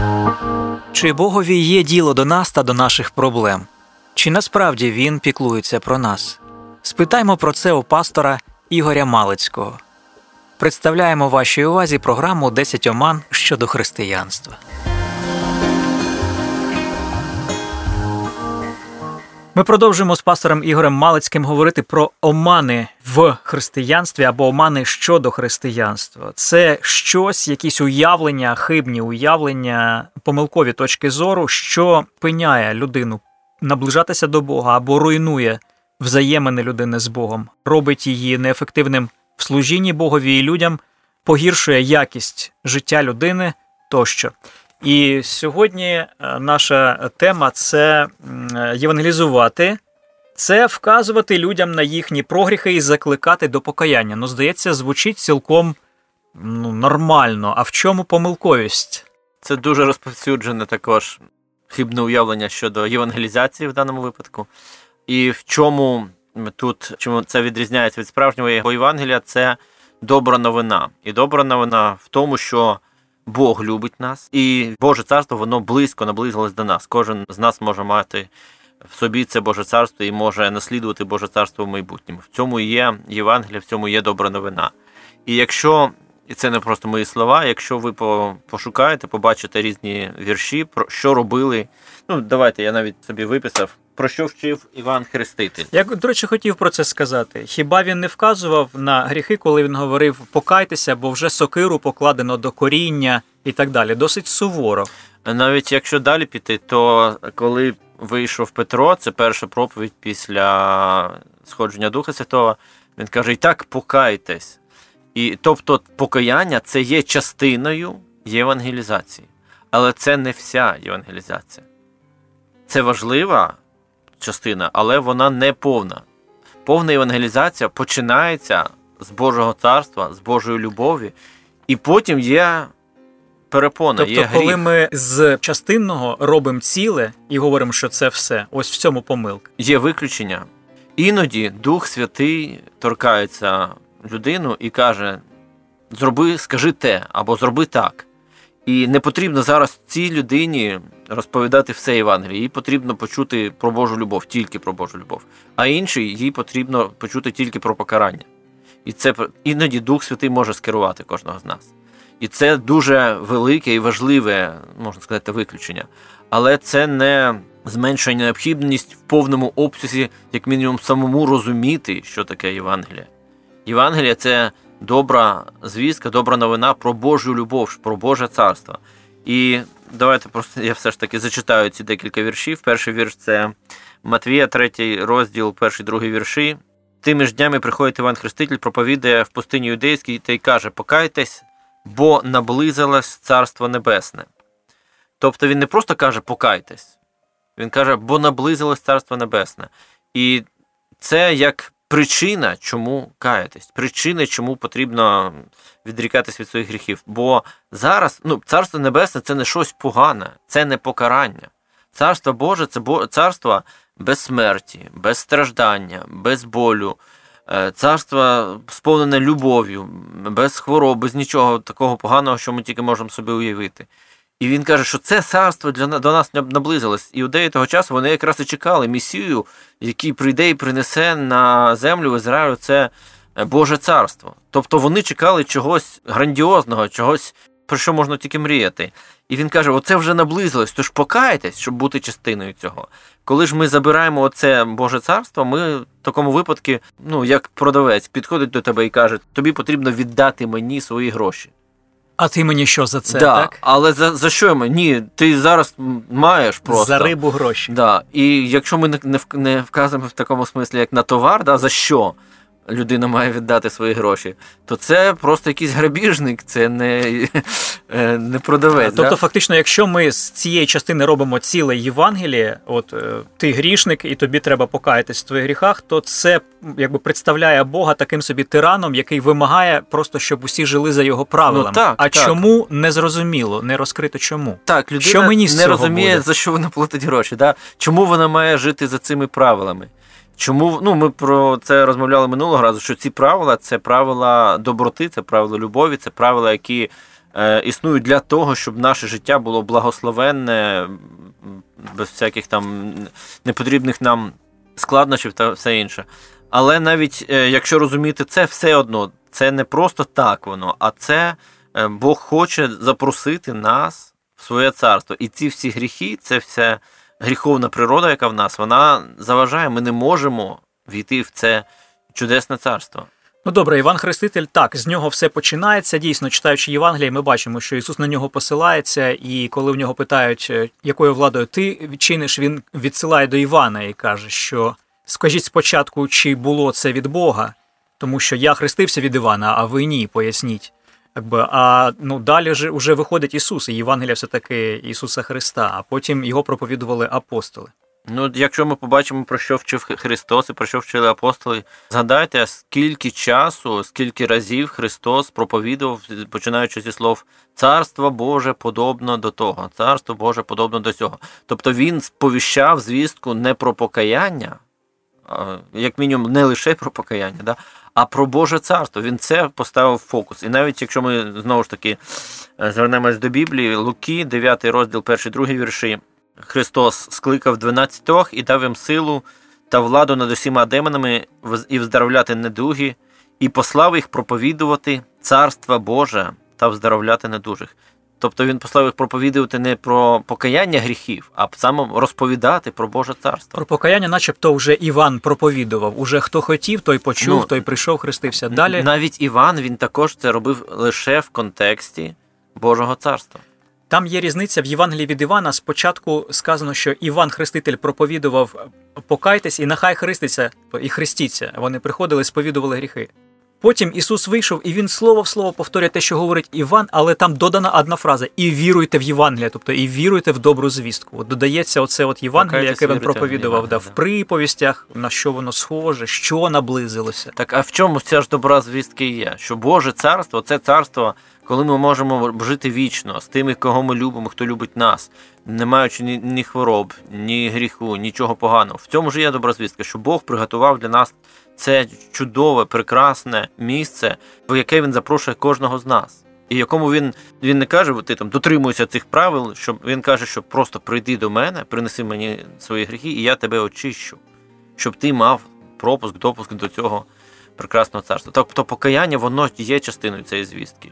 Чи Богові є діло до нас та до наших проблем? Чи насправді Він піклується про нас? Спитаймо про це у пастора Ігоря Малицького. Представляємо вашій увазі програму «10 оман щодо християнства». Ми продовжуємо з пастором Ігорем Малицьким говорити про омани в християнстві або омани щодо християнства. Це щось, якісь уявлення, хибні уявлення, помилкові точки зору, що пиняє людину наближатися до Бога або руйнує взаємини людини з Богом, робить її неефективним в служінні Богові і людям, погіршує якість життя людини тощо. І сьогодні наша тема – це євангелізувати, це вказувати людям на їхні прогріхи і закликати до покаяння. Здається, звучить цілком нормально. А в чому помилковість? Це дуже розповсюджене також хибне уявлення щодо євангелізації в даному випадку. І в чому це відрізняється від справжнього Євангелія – це добра новина. І добра новина в тому, що Бог любить нас, і Боже Царство, воно близько наблизилось до нас. Кожен з нас може мати в собі це Боже Царство і може наслідувати Боже Царство в майбутньому. В цьому є Євангелія, в цьому є добра новина. І це не просто мої слова, якщо ви пошукаєте, побачите різні вірші, про що робили, давайте, я навіть собі виписав, про що вчив Іван Хреститель. Я, до речі, хотів про це сказати. Хіба він не вказував на гріхи, коли він говорив «покайтеся, бо вже сокиру покладено до коріння» і так далі? Досить суворо. Навіть якщо далі піти, то коли вийшов Петро, це перша проповідь після сходження Духа Святого, він каже, і так покайтесь. І, тобто покаяння – це є частиною євангелізації, але це не вся євангелізація. Це важлива частина, але вона не повна. Повна євангелізація починається з Божого Царства, з Божої любові, і потім є перепона, тобто, є гріх. Коли ми з частинного робимо ціле і говоримо, що це все, ось в цьому помилка. Є виключення. Іноді Дух Святий торкається людину і каже, скажи те, або зроби так. І не потрібно зараз цій людині розповідати все Євангеліє. Їй потрібно почути про Божу любов, тільки про Божу любов. А іншій їй потрібно почути тільки про покарання. І це іноді Дух Святий може скерувати кожного з нас. І це дуже велике і важливе, можна сказати, виключення. Але це не зменшує необхідність в повному обсязі, як мінімум, самому розуміти, що таке Євангеліє. Євангеліє – це добра звістка, добра новина про Божу любов, про Боже Царство. І давайте просто я все ж таки зачитаю ці декілька віршів. Перший вірш – це Матвія, 3 розділ, 1-2 вірші. «Тими ж днями приходить Іван Хреститель, проповідає в пустині юдейській та й каже, покайтесь, бо наблизилось Царство Небесне». Тобто він не просто каже покайтесь, він каже, бо наблизилось Царство Небесне. І це як причина, чому каятись, причина, чому потрібно відрікатись від своїх гріхів. Бо зараз, Царство Небесне – це не щось погане, це не покарання. Царство Боже – це царство без смерті, без страждання, без болю, царство сповнене любов'ю, без хвороб, без нічого такого поганого, що ми тільки можемо собі уявити. І він каже, що це царство до нас наблизилось. Іудеї того часу, вони якраз і чекали Месію, який прийде і принесе на землю в Ізраїлю це Боже царство. Тобто вони чекали чогось грандіозного, чогось, про що можна тільки мріяти. І він каже, оце вже наблизилось, тож покайтесь, щоб бути частиною цього. Коли ж ми забираємо оце Боже царство, ми в такому випадку, як продавець, підходить до тебе і каже, тобі потрібно віддати мені свої гроші. А ти мені що за це, так? Але за що ми? Ні, ти зараз маєш просто. За рибу гроші. Да. І якщо ми не вказуємо в такому смислі, як на товар, за що людина має віддати свої гроші, то це просто якийсь грабіжник, це не продавець. Тобто, фактично, якщо ми з цієї частини робимо ціле Євангеліє, ти грішник і тобі треба покаятись в твоїх гріхах, то це представляє Бога таким собі тираном, який вимагає просто, щоб усі жили за його правилами. Чому – незрозуміло, не розкрито чому. Так, людина не розуміє, за що вона платить гроші. Да? Чому вона має жити за цими правилами? Чому, ми про це розмовляли минулого разу, що ці правила – це правила доброти, це правила любові, це правила, які існують для того, щоб наше життя було благословенне, без всяких там непотрібних нам складнощів та все інше. Але навіть якщо розуміти це, все одно, це не просто так воно, а це Бог хоче запросити нас в своє царство. І ці всі гріхи, це вся гріховна природа, яка в нас, вона заважає, ми не можемо війти в це чудесне царство. Ну добре, Іван Хреститель, так, з нього все починається. Дійсно, читаючи Євангеліє, ми бачимо, що Ісус на нього посилається, і коли в нього питають, якою владою ти чиниш, він відсилає до Івана і каже, що скажіть спочатку, чи було це від Бога, тому що я хрестився від Івана, а ви ні, поясніть. А далі вже виходить Ісус, і Євангелія все-таки Ісуса Христа, а потім його проповідували апостоли. Ну, якщо ми побачимо, про що вчив Христос і про що вчили апостоли, згадайте, скільки часу, скільки разів Христос проповідував, починаючи зі слов «Царство Боже подобно до того», «Царство Боже подобно до цього». Тобто він сповіщав звістку не про покаяння, як мінімум не лише про покаяння, да? А про Боже царство. Він це поставив в фокус. І навіть якщо ми, знову ж таки, звернемось до Біблії, Луки, 9 розділ, 1-2 вірші, Христос скликав 12 і дав їм силу та владу над усіма демонами і вздоровляти недуги, і послав їх проповідувати Царство Боже та вздоровляти недужих. Тобто він послав їх проповідувати не про покаяння гріхів, а саме розповідати про Боже царство. Про покаяння начебто вже Іван проповідував. Уже хто хотів, той почув, той прийшов, хрестився. Далі навіть Іван, він також це робив лише в контексті Божого царства. Там є різниця в Євангелії від Івана. Спочатку сказано, що Іван Хреститель проповідував «покайтесь і нехай хреститься» і «хрестіться». Вони приходили, сповідували гріхи. Потім Ісус вийшов, і Він слово в слово повторює те, що говорить Іван, але там додана одна фраза – «і віруйте в Євангеліє», тобто «і віруйте в добру звістку». От додається оце Євангеліє, яке він проповідував в приповістях, на що воно схоже, що наблизилося. Так, а в чому ця ж добра звістка є? Що Боже царство – це царство, коли ми можемо жити вічно, з тими, кого ми любимо, хто любить нас, не маючи ні хвороб, ні гріху, нічого поганого. В цьому ж є добра звістка, що Бог приготував для нас це чудове, прекрасне місце, в яке Він запрошує кожного з нас. І якому він не каже, ти там дотримуйся цих правил, що він каже, що просто прийди до мене, принеси мені свої гріхи, і я тебе очищу, щоб ти мав допуск до цього прекрасного царства. Тобто покаяння, воно є частиною цієї звістки,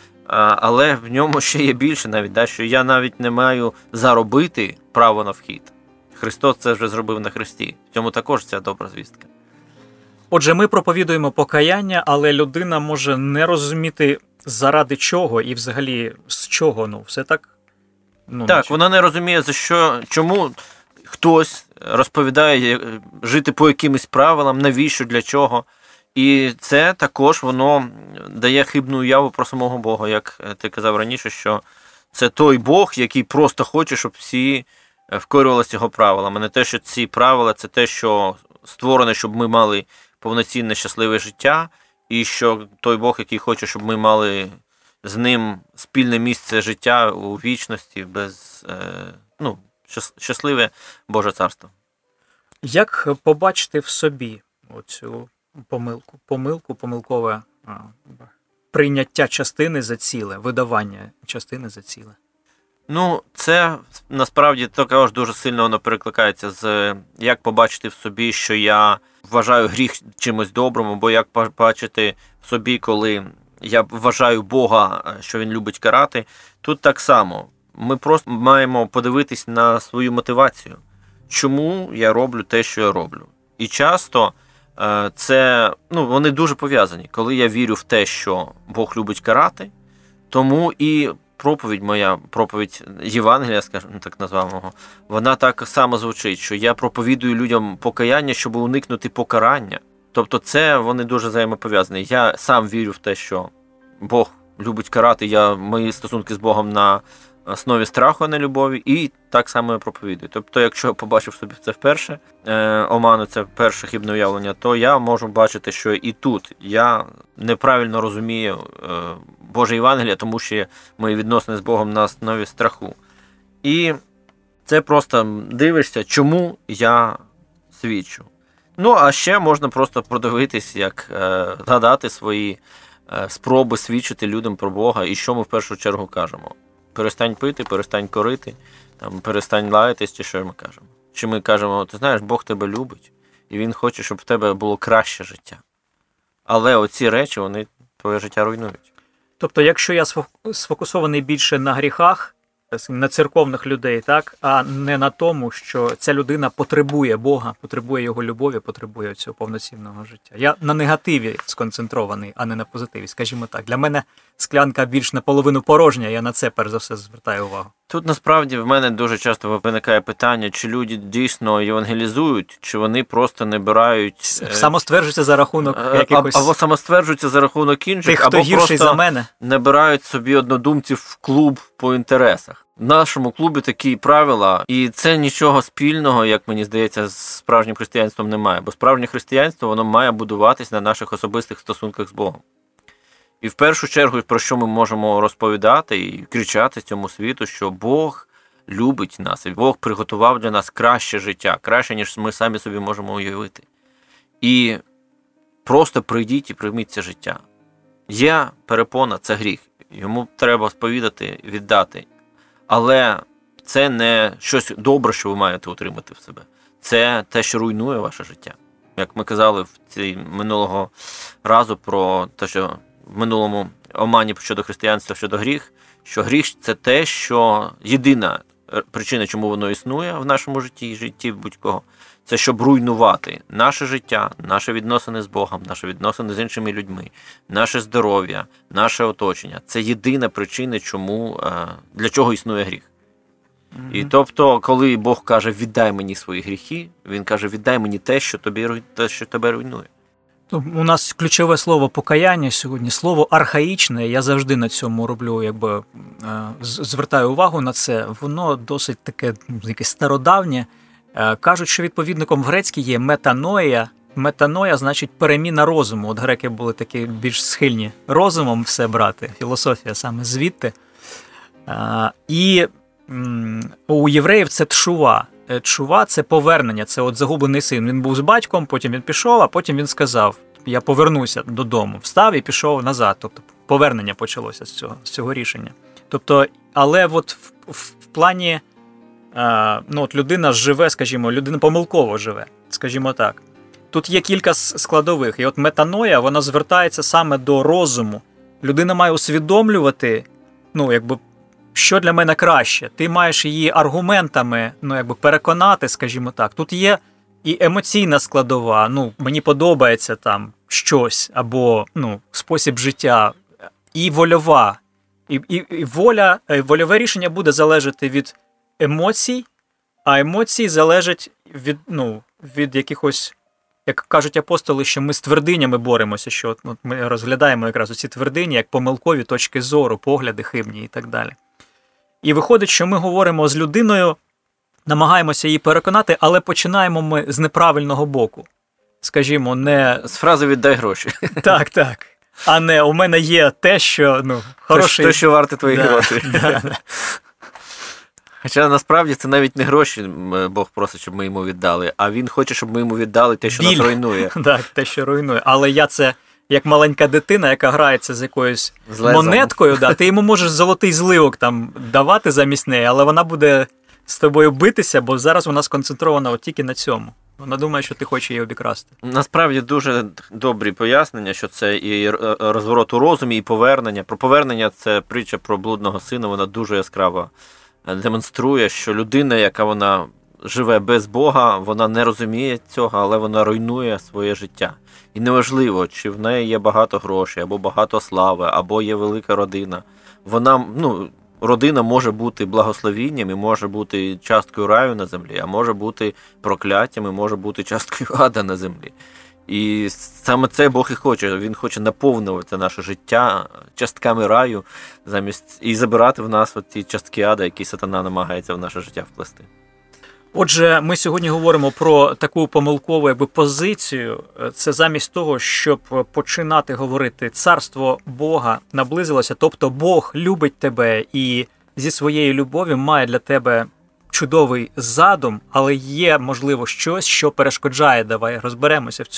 але в ньому ще є більше навіть, що я навіть не маю заробити право на вхід. Христос це вже зробив на хресті. В цьому також ця добра звістка. Отже, ми проповідуємо покаяння, але людина може не розуміти, заради чого і взагалі з чого. Все так? Так, вона не розуміє, чому хтось розповідає жити по якимось правилам, навіщо, для чого. І це також воно дає хибну уяву про самого Бога, як ти казав раніше, що це той Бог, який просто хоче, щоб всі вкорювалися його правилами. Не те, що ці правила – це те, що створене, щоб ми мали повноцінне щасливе життя, і що той Бог, який хоче, щоб ми мали з ним спільне місце життя у вічності, щасливе Боже царство. Як побачити в собі оцю помилкове прийняття частини за ціле, видавання частини за ціле? Це насправді також дуже сильно воно перекликається з як побачити в собі, що я вважаю гріх чимось добрим, або як побачити в собі, коли я вважаю Бога, що Він любить карати. Тут так само. Ми просто маємо подивитись на свою мотивацію. Чому я роблю те, що я роблю? І часто це, вони дуже пов'язані. Коли я вірю в те, що Бог любить карати, тому і проповідь Євангелія, скажімо, так названого, вона так само звучить, що я проповідую людям покаяння, щоб уникнути покарання. Тобто це вони дуже взаємопов'язані. Я сам вірю в те, що Бог любить карати, мої стосунки з Богом на основі страху, а не любові, і так само я проповідую. Тобто, якщо я побачив собі це вперше, оману, це перше хибне уявлення, то я можу бачити, що і тут я неправильно розумію Боже Євангеліє, тому що мої відносини з Богом на основі страху. І це просто дивишся, чому я свідчу. А ще можна просто продивитись, згадати свої спроби свідчити людям про Бога. І що ми в першу чергу кажемо? Перестань пити, перестань корити, там, перестань лаятись, чи що ми кажемо? Чи ми кажемо, ти знаєш, Бог тебе любить, і Він хоче, щоб в тебе було краще життя. Але оці речі, вони твоє життя руйнують. Тобто, якщо я сфокусований більше на гріхах, на церковних людей, так, а не на тому, що ця людина потребує Бога, потребує його любові, потребує цього повноцінного життя. Я на негативі сконцентрований, а не на позитиві, скажімо так. Для мене склянка більш наполовину порожня, я на це перш за все звертаю увагу. Тут насправді в мене дуже часто виникає питання, чи люди дійсно євангелізують, чи вони просто набирають... Самостверджуються за рахунок якихось... Або самостверджуються за рахунок інших, тих, хто або гірший просто за мене. Набирають собі однодумців в клуб по інтересах. В нашому клубі такі правила, і це нічого спільного, як мені здається, з справжнім християнством немає. Бо справжнє християнство, воно має будуватись на наших особистих стосунках з Богом. І в першу чергу, про що ми можемо розповідати і кричати цьому світу, що Бог любить нас, і Бог приготував для нас краще життя, краще, ніж ми самі собі можемо уявити. І просто прийдіть і прийміть це життя. Є перепона, це гріх. Йому треба сповідати, віддати. Але це не щось добре, що ви маєте отримати в себе. Це те, що руйнує ваше життя. Як ми казали минулого разу про те, що в минулому омані щодо християнства, щодо гріх, що гріх – це те, що єдина причина, чому воно існує в нашому житті і житті будь-кого, це щоб руйнувати наше життя, наші відносини з Богом, наші відносини з іншими людьми, наше здоров'я, наше оточення. Це єдина причина, для чого існує гріх. Mm-hmm. І тобто, коли Бог каже, віддай мені свої гріхи, Він каже, віддай мені те, що тебе руйнує. У нас ключове слово покаяння сьогодні, слово архаїчне, я завжди на цьому роблю, звертаю увагу на це, воно досить таке якесь стародавнє. Кажуть, що відповідником в грецькій є метаноя. Метаноя значить переміна розуму. От греки були такі більш схильні розумом все брати, філософія саме звідти. І у євреїв це тшува. Тшува – це повернення, це от загублений син. Він був з батьком, потім він пішов, а потім він сказав, я повернуся додому. Встав і пішов назад. Тобто повернення почалося з цього рішення. Тобто, але от в плані, от людина живе, скажімо, людина помилково живе, скажімо так. Тут є кілька складових. І от метаноя, вона звертається саме до розуму. Людина має усвідомлювати, що для мене краще. Ти маєш її аргументами, переконати, скажімо так. Тут є і емоційна складова, мені подобається там щось, або, спосіб життя, і вольова. І вольове рішення буде залежати від емоцій, а емоції залежать від якихось, як кажуть апостоли, що ми з твердинями боремося, що ми розглядаємо якраз оці твердині, як помилкові точки зору, погляди хибні і так далі. І виходить, що ми говоримо з людиною, намагаємося її переконати, але починаємо ми з неправильного боку. Скажімо, не... З фрази «віддай гроші». Так. А не «у мене є те, що, хороший...» Те, що варте твої гроші. Хоча насправді це навіть не гроші Бог просить, щоб ми йому віддали, а Він хоче, щоб ми йому віддали те, що нас руйнує. Так, те, що руйнує. Але я це... як маленька дитина, яка грається з якоюсь монеткою, ти йому можеш золотий зливок там давати замість неї, але вона буде з тобою битися, бо зараз вона сконцентрована от тільки на цьому. Вона думає, що ти хочеш її обікрасти. Насправді дуже добрі пояснення, що це і розворот у розумі, і повернення. Про повернення – це притча про блудного сина, вона дуже яскраво демонструє, що людина, яка вона живе без Бога, вона не розуміє цього, але вона руйнує своє життя. І неважливо, чи в неї є багато грошей, або багато слави, або є велика родина. Родина може бути благословінням і може бути часткою раю на землі, а може бути прокляттям і може бути часткою ада на землі. І саме це Бог і хоче. Він хоче наповнювати наше життя частками раю і забирати в нас ці частки ада, які сатана намагається в наше життя вплести. Отже, ми сьогодні говоримо про таку помилкову позицію. Це замість того, щоб починати говорити «Царство Бога наблизилося», тобто Бог любить тебе і зі своєю любов'ю має для тебе чудовий задум, але є, можливо, щось, що перешкоджає. Давай розберемося в цьому.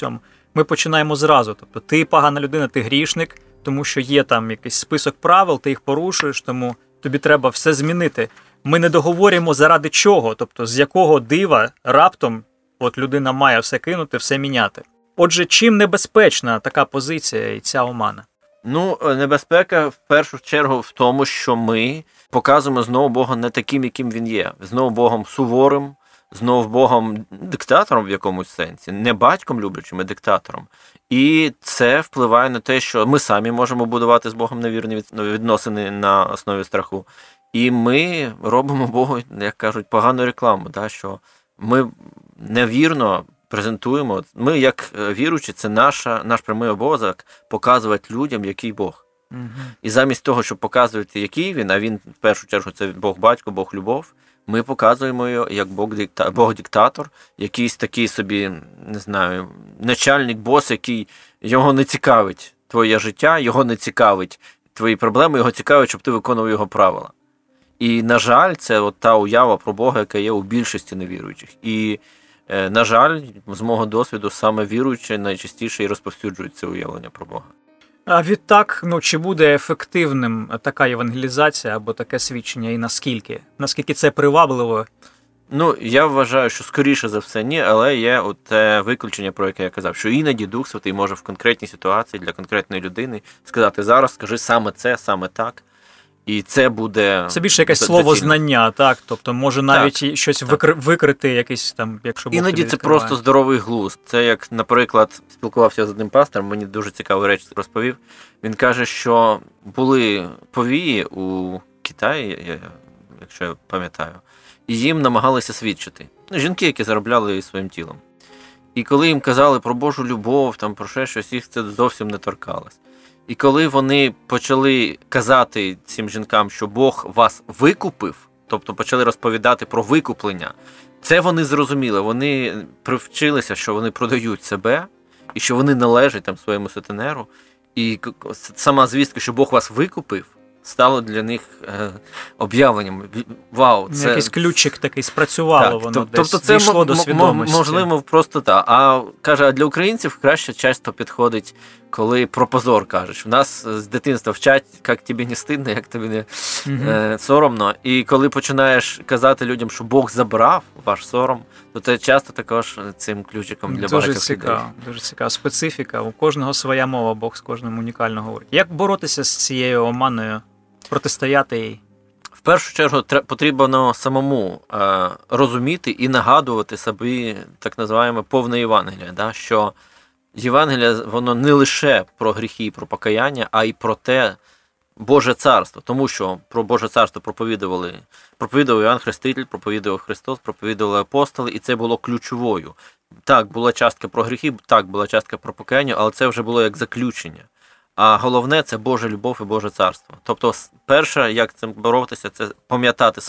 ми починаємо зразу. Тобто ти погана людина, ти грішник, тому що є там якийсь список правил, ти їх порушуєш, тому тобі треба все змінити. Ми не договорюємо заради чого, тобто з якого дива раптом от людина має все кинути, все міняти. Отже, чим небезпечна така позиція і ця омана? Небезпека в першу чергу в тому, що ми показуємо знову Бога не таким, яким він є. Знову Богом суворим, знову Богом диктатором в якомусь сенсі, не батьком люблячим, а диктатором. І це впливає на те, що ми самі можемо будувати з Богом невірні відносини на основі страху. І ми робимо Богу, як кажуть, погану рекламу, що ми невірно презентуємо. Ми, як віруючі, це наш прямий обов'язок показувати людям, який Бог. Угу. І замість того, щоб показувати, який він, а він, в першу чергу, це Бог-батько, Бог-любов, ми показуємо його як Бог-диктатор, якийсь такий собі, не знаю, начальник, бос, який його не цікавить твоє життя, його не цікавить твої проблеми, його цікавить, щоб ти виконував його правила. І, на жаль, це от та уява про Бога, яка є у більшості невіруючих. І, на жаль, з мого досвіду, саме віруючі найчастіше і розповсюджують це уявлення про Бога. А відтак, чи буде ефективним така євангелізація або таке свідчення і наскільки? Наскільки це привабливо? Я вважаю, що скоріше за все ні, але є те виключення, про яке я казав, що іноді Дух Святий може в конкретній ситуації для конкретної людини сказати: зараз скажи саме це, саме так. І це буде... Це більше якесь словознання, так? Тобто може навіть щось викрити, якийсь там, якщо Бог тобі іноді відкриває. Це просто здоровий глузд. Це як, наприклад, спілкувався з одним пастором, мені дуже цікаву реч розповів. Він каже, що були повії у Китаї, якщо я пам'ятаю, і їм намагалися свідчити. Жінки, які заробляли своїм тілом. І коли їм казали про Божу любов, там, про щось, їх це зовсім не торкалось. І коли вони почали казати цим жінкам, що Бог вас викупив, тобто почали розповідати про викуплення, це вони зрозуміли. Вони привчилися, що вони продають себе, і що вони належать там своєму сутенеру. І сама звістка, що Бог вас викупив, стало для них об'явленням. Вау, це... Якийсь ключик такий спрацювало, так, воно тобто десь дійшло до свідомості. Можливо, просто так. А для українців краще часто підходить, коли про позор кажеш. У нас з дитинства вчать, як тобі не стидно, як тобі не соромно. І коли починаєш казати людям, що Бог забрав ваш сором, то це часто також цим ключиком для багатьох людей. Дуже цікаво. Специфіка. У кожного своя мова, Бог з кожним унікально говорить. Як боротися з цією оманою, протистояти їй? В першу чергу потрібно самому розуміти і нагадувати собі так називаємо повне Євангеліє, що Євангеліє, воно не лише про гріхи і про покаяння, а й про те Боже царство. Тому що про Боже царство проповідував Іоанн Хреститель, проповідував Христос, проповідували апостоли, і це було ключовою. Так, була частка про гріхи, так, була частка про покаяння, але це вже було як заключення. А головне – це Божа любов і Боже царство. Тобто, перше, як цим боротися, це пам'ятати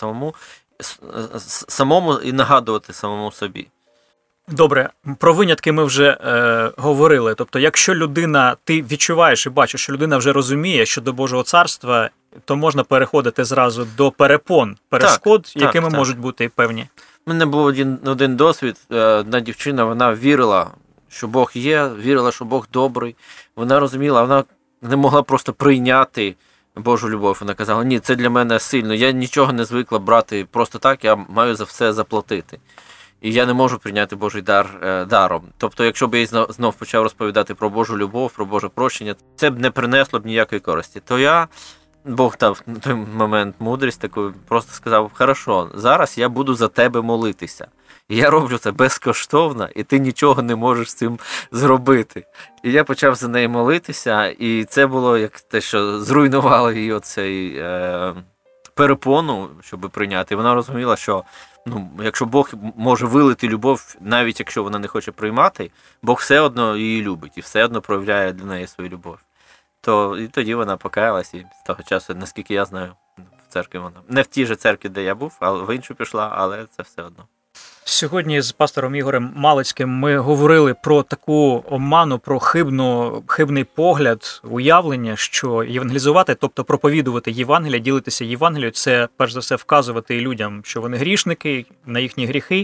самому і нагадувати самому собі. Добре, про винятки ми вже говорили. Тобто, якщо людина, ти відчуваєш і бачиш, що людина вже розуміє, що до Божого царства, то можна переходити зразу до перешкод, якими можуть бути і певні. У мене був один досвід. Одна дівчина, вона вірила, що Бог є, вірила, що Бог добрий. Вона розуміла, вона не могла просто прийняти Божу любов. Вона казала: ні, це для мене сильно, я нічого не звикла брати просто так, я маю за все заплатити. І я не можу прийняти Божий дар даром. Тобто, якщо б я знов почав розповідати про Божу любов, про Боже прощення, це б не принесло б ніякої користі. То Бог дав на той момент мудрість таку, просто сказав: хорошо, зараз я буду за тебе молитися. І я роблю це безкоштовно, і ти нічого не можеш з цим зробити. І я почав за неї молитися, і це було як те, що зруйнувало її оцей перепону, щоб прийняти. І вона розуміла, що якщо Бог може вилити любов, навіть якщо вона не хоче приймати, Бог все одно її любить і все одно проявляє для неї свою любов. І тоді вона покаялась, і з того часу, наскільки я знаю, в церкві вона. Не в тій же церкві, де я був, а в іншу пішла, але це все одно. Сьогодні з пастором Ігорем Малицьким ми говорили про таку оману, про хибний погляд, уявлення, що євангелізувати, тобто проповідувати Євангелія, ділитися Євангелією, це перш за все вказувати людям, що вони грішники, на їхні гріхи,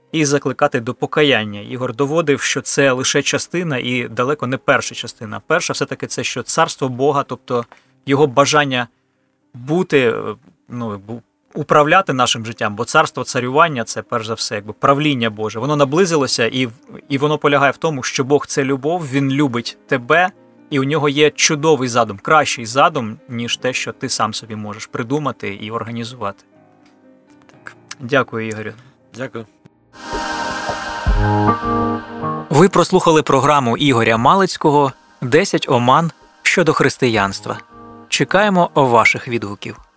і закликати до покаяння. Ігор доводив, що це лише частина і далеко не перша частина. Перша все-таки це, що царство Бога, тобто його бажання бути, управляти нашим життям, бо царство царювання – це перш за все правління Боже. Воно наблизилося і воно полягає в тому, що Бог – це любов, Він любить тебе, і у нього є чудовий задум, кращий задум, ніж те, що ти сам собі можеш придумати і організувати. Так. Дякую, Ігорю. Дякую. Ви прослухали програму Ігоря Малицького «10 оман щодо християнства». Чекаємо ваших відгуків.